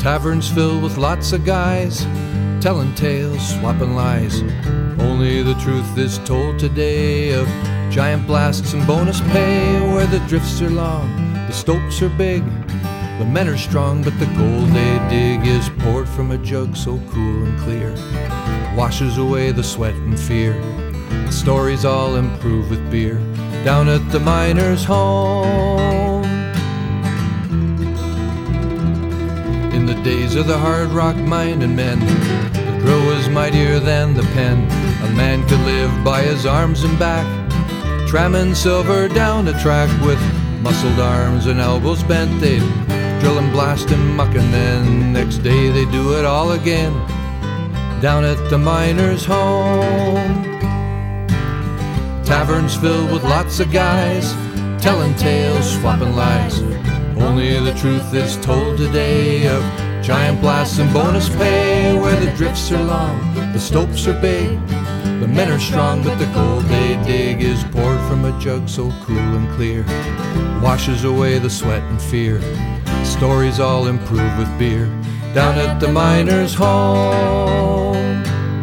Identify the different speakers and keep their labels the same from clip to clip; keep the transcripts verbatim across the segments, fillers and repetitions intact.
Speaker 1: Taverns filled with lots of guys, telling tales, swapping lies. Only the truth is told today of giant blasts and bonus pay, where the drifts are long, the stopes are big, the men are strong, but the gold they dig is poured from a jug so cool and clear, washes away the sweat and fear. The stories all improve with beer down at the miner's home. In the days of the hard rock mining men, the drill was mightier than the pen. A man could live by his arms and back, tramming silver down the track with muscled arms and elbows bent. They'd drill and blast and muck, and then next day they do it all again down at the miner's home. Taverns filled with lots of guys, telling tales, swapping lies. Only the truth is told today of giant blasts and bonus pay, where the drifts are long, the stopes are big, the men are strong, but the gold they dig is poured from a jug so cool and clear, washes away the sweat and fear. Stories all improve with beer down at the miner's home.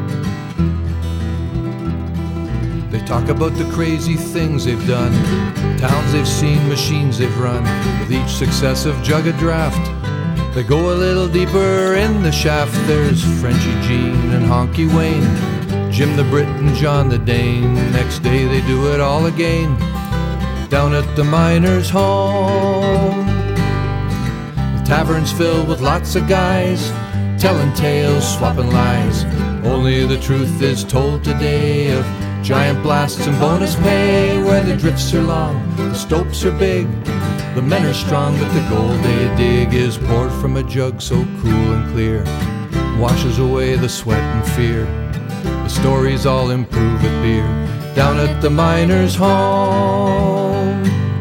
Speaker 1: They talk about the crazy things they've done, towns they've seen, machines they've run. With each successive jug of draft, they go a little deeper in the shaft. There's Frenchy Jean and Honky Wayne, Jim the Brit and John the Dane. Next day they do it all again down at the miner's home. The tavern's filled with lots of guys, telling tales, swapping lies. Only the truth is told today of giant blasts and bonus pay, where the drifts are long, the stopes are big, the men are strong, but the gold they dig is poured from a jug so cool and clear, washes away the sweat and fear. The stories all improve with beer down at the miner's home.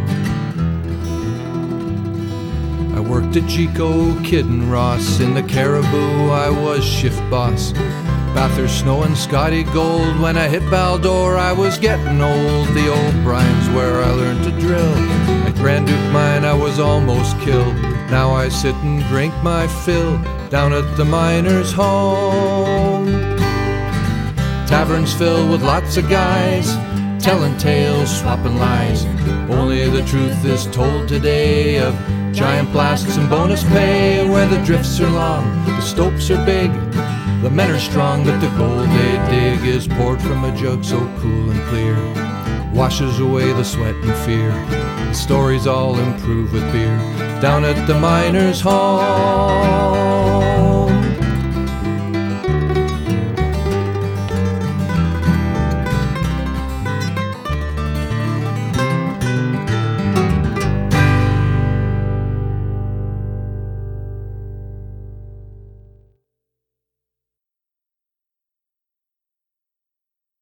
Speaker 1: I worked at Chico, Kid and Ross. In the Caribou I was shift boss. Bathurst, Snow and Scotty Gold. When I hit Baldor I was getting old. The old Brian's where I learned to drill. At Grand Duke Mine I was almost killed. Now I sit and drink my fill down at the miner's home. Taverns filled with lots of guys, telling tales, swapping lies. Only the truth is told today of giant blasts and bonus pay, where the drifts are long, the stopes are big, the men are strong, but the gold they dig is poured from a jug so cool and clear, washes away the sweat and fear. The stories all improve with beer down at the miner's home.